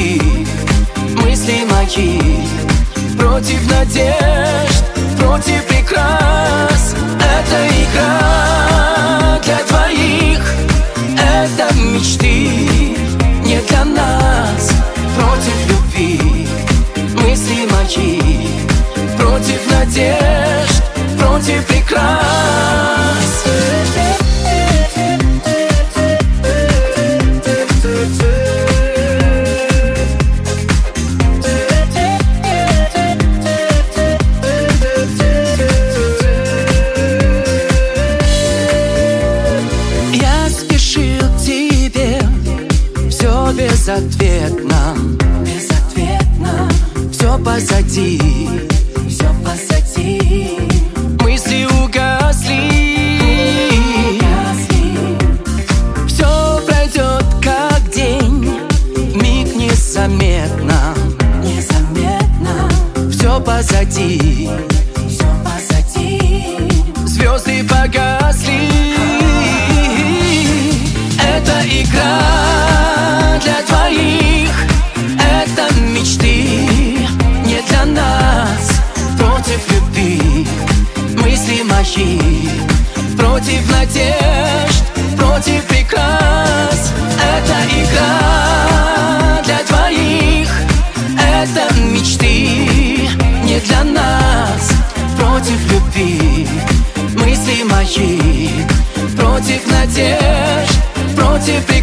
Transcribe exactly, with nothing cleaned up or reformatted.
любви. Мысли мои против надежд, против прекрас. Это игра для двоих, это мечты не для нас. Против любви мысли мои против надежд, против прекрас. Безответно, безответно, все позади, все позади. Мысли угасли, угасли. Все пройдет как день, миг незаметно, незаметно. Все позади, все позади. Звезды погасли. Это игра для двоих, это мечты не для нас. Против любви мысли мои против надежд, против прекрас. Это игра для двоих, это мечты не для нас. Против любви мысли мои против надежд, против прекрас.